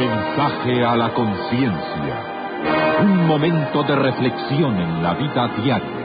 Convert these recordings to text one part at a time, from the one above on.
Mensaje a la conciencia. Un momento de reflexión en la vida diaria.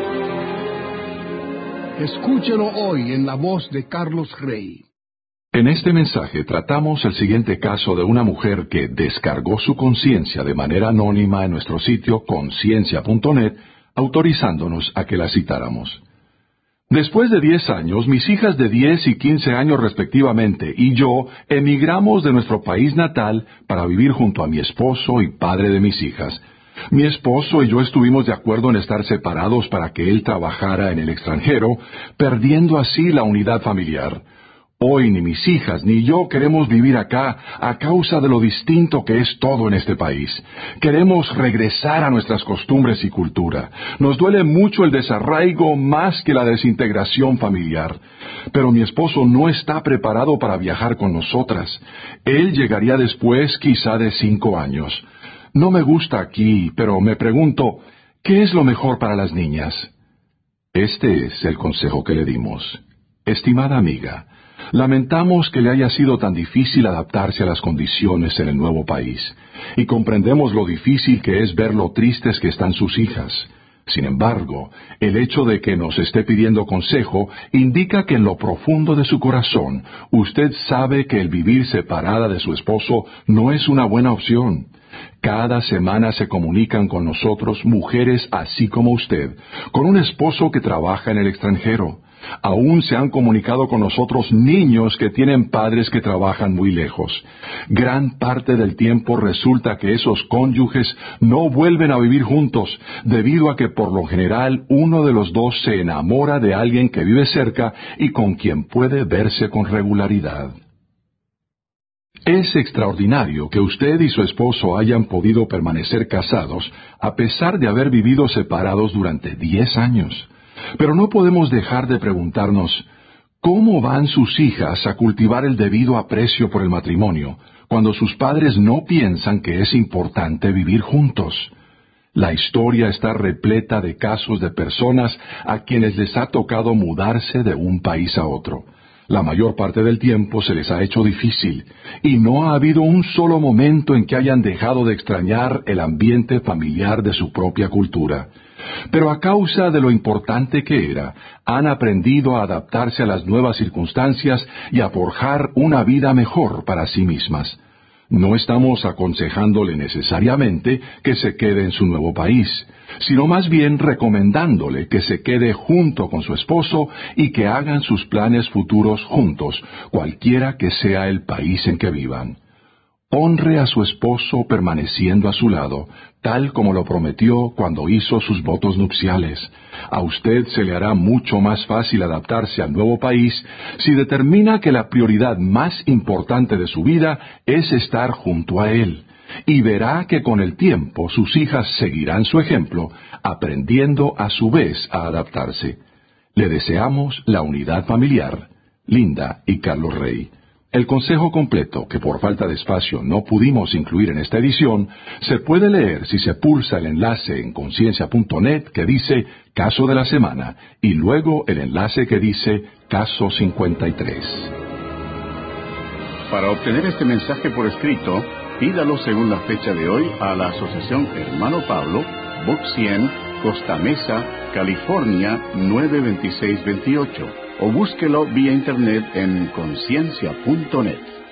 Escúchelo hoy en la voz de Carlos Rey. En este mensaje tratamos el siguiente caso de una mujer que descargó su conciencia de manera anónima en nuestro sitio conciencia.net, autorizándonos a que la citáramos. Después de 10 años, mis hijas de 10 y 15 años respectivamente y yo emigramos de nuestro país natal para vivir junto a mi esposo y padre de mis hijas. Mi esposo y yo estuvimos de acuerdo en estar separados para que él trabajara en el extranjero, perdiendo así la unidad familiar. Hoy ni mis hijas ni yo queremos vivir acá a causa de lo distinto que es todo en este país. Queremos regresar a nuestras costumbres y cultura. Nos duele mucho el desarraigo más que la desintegración familiar. Pero mi esposo no está preparado para viajar con nosotras. Él llegaría después quizá de 5 años. No me gusta aquí, pero me pregunto, ¿qué es lo mejor para las niñas? Este es el consejo que le dimos. Estimada amiga, lamentamos que le haya sido tan difícil adaptarse a las condiciones en el nuevo país, y comprendemos lo difícil que es ver lo tristes que están sus hijas. Sin embargo, el hecho de que nos esté pidiendo consejo indica que en lo profundo de su corazón, usted sabe que el vivir separada de su esposo no es una buena opción. Cada semana se comunican con nosotros mujeres así como usted, con un esposo que trabaja en el extranjero. Aún se han comunicado con nosotros niños que tienen padres que trabajan muy lejos. Gran parte del tiempo resulta que esos cónyuges no vuelven a vivir juntos, debido a que por lo general uno de los dos se enamora de alguien que vive cerca y con quien puede verse con regularidad. Es extraordinario que usted y su esposo hayan podido permanecer casados a pesar de haber vivido separados durante 10 años. Pero no podemos dejar de preguntarnos, ¿cómo van sus hijas a cultivar el debido aprecio por el matrimonio cuando sus padres no piensan que es importante vivir juntos? La historia está repleta de casos de personas a quienes les ha tocado mudarse de un país a otro. La mayor parte del tiempo se les ha hecho difícil, y no ha habido un solo momento en que hayan dejado de extrañar el ambiente familiar de su propia cultura. Pero a causa de lo importante que era, han aprendido a adaptarse a las nuevas circunstancias y a forjar una vida mejor para sí mismas. No estamos aconsejándole necesariamente que se quede en su nuevo país, sino más bien recomendándole que se quede junto con su esposo y que hagan sus planes futuros juntos, cualquiera que sea el país en que vivan. Honre a su esposo permaneciendo a su lado, tal como lo prometió cuando hizo sus votos nupciales. A usted se le hará mucho más fácil adaptarse al nuevo país si determina que la prioridad más importante de su vida es estar junto a él. Y verá que con el tiempo sus hijas seguirán su ejemplo, aprendiendo a su vez a adaptarse. Le deseamos la unidad familiar. Linda y Carlos Rey. El consejo completo, que por falta de espacio no pudimos incluir en esta edición, se puede leer si se pulsa el enlace en conciencia.net que dice Caso de la Semana y luego el enlace que dice Caso 53. Para obtener este mensaje por escrito, pídalo según la fecha de hoy a la Asociación Hermano Pablo, Box 100, Costa Mesa, California 92628, o búsquelo vía internet en conciencia.net.